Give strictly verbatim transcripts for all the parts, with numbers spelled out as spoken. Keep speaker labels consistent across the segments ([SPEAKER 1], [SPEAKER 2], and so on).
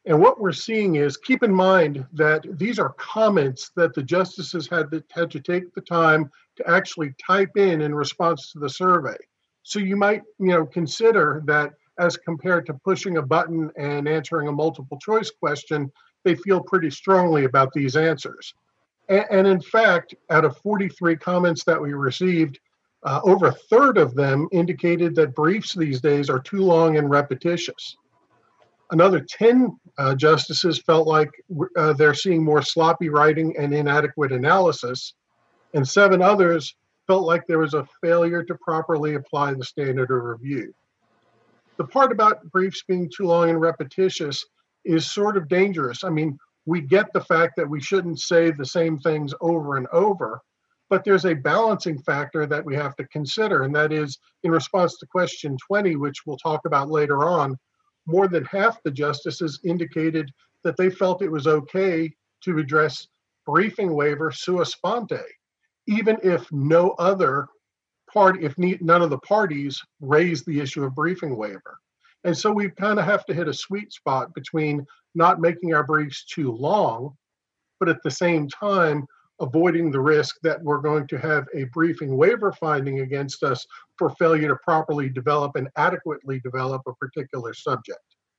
[SPEAKER 1] And what we're seeing is, keep in mind that these are comments that the justices had to, had to take the time to actually type in in response to the survey. So you might, you know, consider that as compared to pushing a button and answering a multiple choice question, they feel pretty strongly about these answers. And, and in fact, out of forty-three comments that we received, uh, over a third of them indicated that briefs these days are too long and repetitious. Another ten uh, justices felt like uh, they're seeing more sloppy writing and inadequate analysis, and seven others felt like there was a failure to properly apply the standard of review. The part about briefs being too long and repetitious is sort of dangerous. I mean, we get the fact that we shouldn't say the same things over and over, but there's a balancing factor that we have to consider, and that is in response to question twenty, which we'll talk about later on, more than half the justices indicated that they felt it was okay to address briefing waiver sua sponte, even if no other part, if none of the parties raised the issue of briefing waiver. And so we kind of have to hit a sweet spot between not making our briefs too long, but at the same time, avoiding the risk that we're going to have a briefing waiver finding against us for failure to properly develop and adequately develop a particular subject.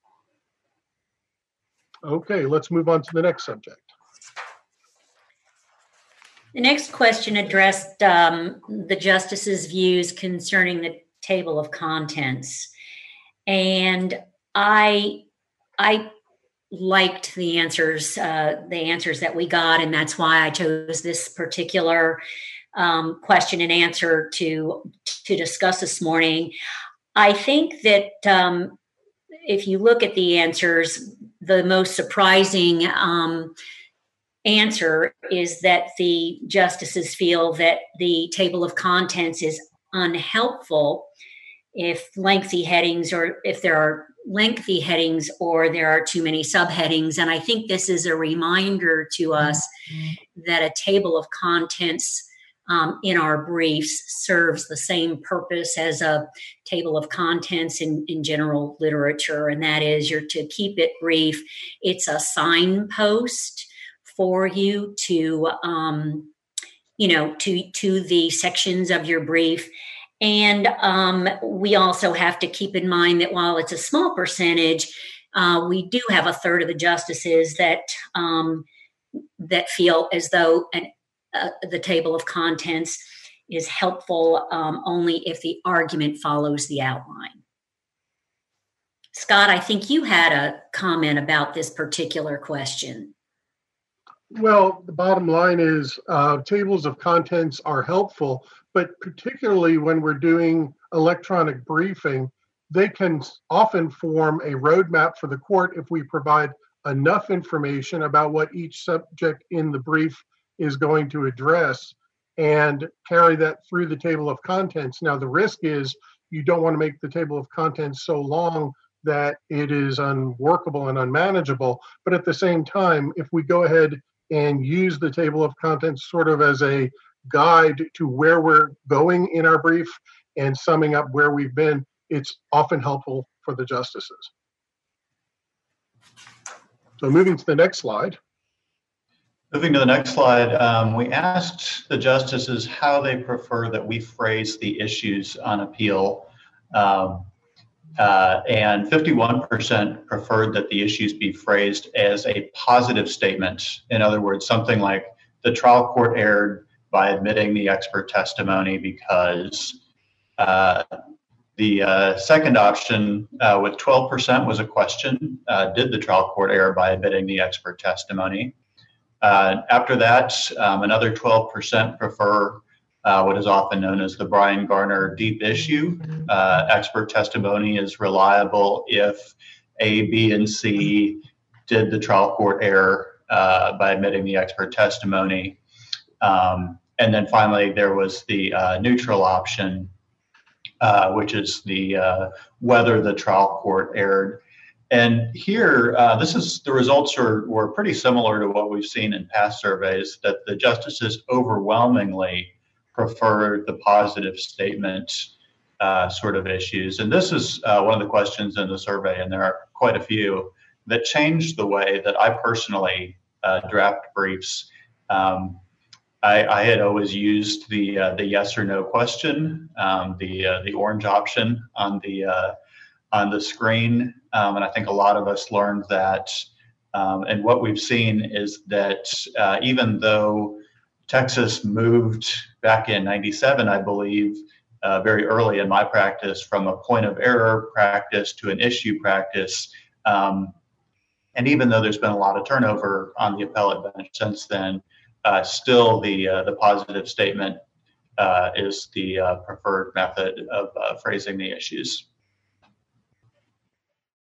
[SPEAKER 1] Okay, let's move on to the next subject.
[SPEAKER 2] The next question addressed um, the justices' views concerning the table of contents. And I, I liked the answers, uh, the answers that we got, and that's why I chose this particular um, question and answer to to discuss this morning. I think that um, if you look at the answers, the most surprising um, answer is that the justices feel that the table of contents is unhelpful if lengthy headings or if there are lengthy headings or there are too many subheadings. And I think this is a reminder to us mm-hmm. that a table of contents um, in our briefs serves the same purpose as a table of contents in, in general literature. And that is you're to keep it brief. It's a signpost for you to, um, you know, to, to the sections of your brief. And um, we also have to keep in mind that while it's a small percentage, uh, we do have a third of the justices that um, that feel as though an, uh, the table of contents is helpful um, only if the argument follows the outline. Scott, I think you had a comment about this particular question.
[SPEAKER 1] Well, the bottom line is uh, tables of contents are helpful, but particularly when we're doing electronic briefing, they can often form a roadmap for the court if we provide enough information about what each subject in the brief is going to address and carry that through the table of contents. Now, the risk is you don't want to make the table of contents so long that it is unworkable and unmanageable. But at the same time, if we go ahead and use the table of contents sort of as a guide to where we're going in our brief and summing up where we've been, it's often helpful for the justices. So moving to the next slide.
[SPEAKER 3] Moving to the next slide, um, we asked the justices how they prefer that we phrase the issues on appeal. Um, uh, and fifty-one percent preferred that the issues be phrased as a positive statement. In other words, something like the trial court erred by admitting the expert testimony because uh, the uh, second option uh, with twelve percent was a question, uh, did the trial court err by admitting the expert testimony? Uh, after that, um, another twelve percent prefer uh, what is often known as the Brian Garner deep issue. Uh, expert testimony is reliable if A, B, and C did the trial court err uh, by admitting the expert testimony. Um, and then finally, there was the uh, neutral option, uh, which is the uh, whether the trial court erred. And here, uh, this is the results are were pretty similar to what we've seen in past surveys, that the justices overwhelmingly prefer the positive statement uh, sort of issues. And this is uh, one of the questions in the survey, and there are quite a few that changed the way that I personally uh, draft briefs. Um, I, I had always used the uh, the yes or no question, um, the uh, the orange option on the uh, on the screen, um, and I think a lot of us learned that. Um, and what we've seen is that uh, even though Texas moved back in ninety-seven, I believe, uh, very early in my practice, from a point of error practice to an issue practice. Um, and even though there's been a lot of turnover on the appellate bench since then, uh, still the uh, the positive statement uh, is the uh, preferred method of uh, phrasing the issues.